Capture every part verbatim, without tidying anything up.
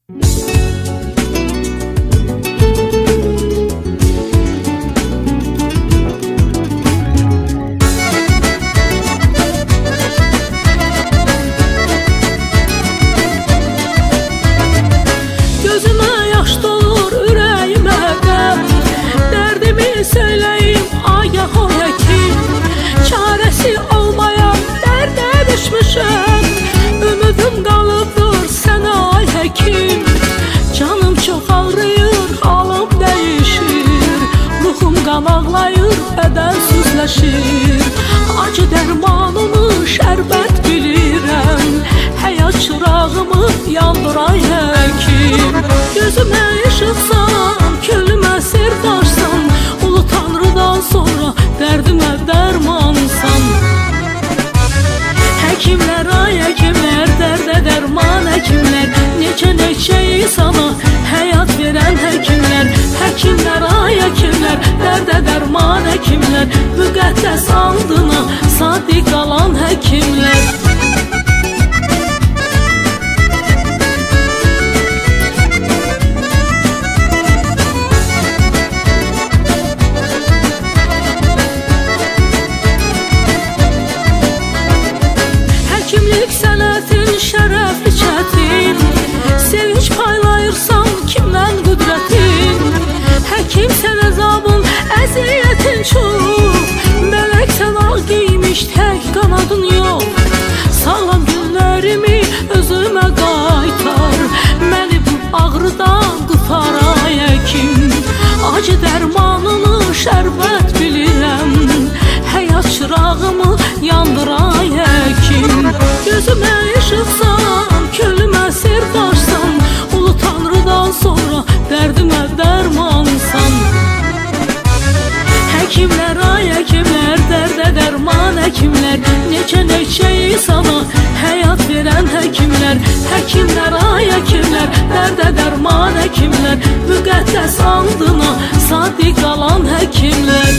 Ümidim qalıbdır sənə ay həkim. Canım çox ağrıyır, halım dəyişir. Ruhum qan ağlayır, bədən süzləşir. Acı dərmanımı şərbət bilirəm. Həyat çırağımı yandıray həkim. Gözümə işıqsan, könlümə sirdaşsan. Ulu Tanrıdan sonra dərdimə dərmansan. Həkimlər, ay həkimlər, dərdə dərman həkimlər. Necə neçəyi sana həyat verən həkimlər. Həkimlər, ay həkimlər, dərdə dərman həkimlər. Müqəddəs andına sadiq qalan həkimlər. Həkimlik sənətin şərəfli çətin. Sevinç paylayırsan kimdən qüdrətin. Həkim sən əzabın, əziyyətin çox. Mələk sən ağ giymiş, tək qanadın yox. Sağlam günlərimi özümə qaytar. Məni bu ağrıdan qurtar ay həkim. Acı dərmanını şərbət bilirəm. Həyat çırağımı yandır ay həkim. Gözümə işıqsan, könlümə sirdaşsan. Ulu Tanrıdan sonra dərdimə dərmansan. Həkimlər, ay həkimlər, dərdə dərman həkimlər. Necə neçəyi sana həyat verən həkimlər. Həkimlər, ay həkimlər, dərdə dərman həkimlər. Müqəddəs andına sadiq qalan həkimlər.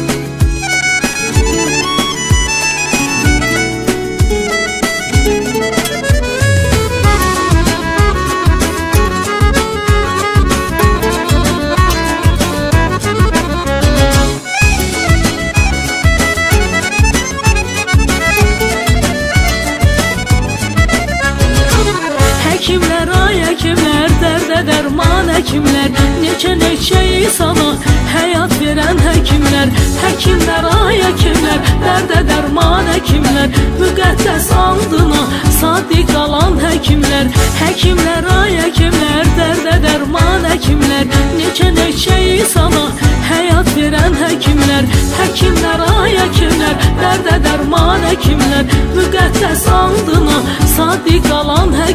Həkimlər, ay həkimlər, dərdə dərman həkimlər. Necə neçəyi sana həyat verən həkimlər. Həkimlər, ay həkimlər, dərdə dərman həkimlər. Müqəddəs andına sadiq qalan həkimlər. Həkimlər, ay həkimlər, dərdə dərman həkimlər. Necə neçəyi sana həyat verən həkimlər. Həkimlər, ay həkimlər, dərdə dərman həkimlər. Müqəddəs andına sadiq qalan həkimlər.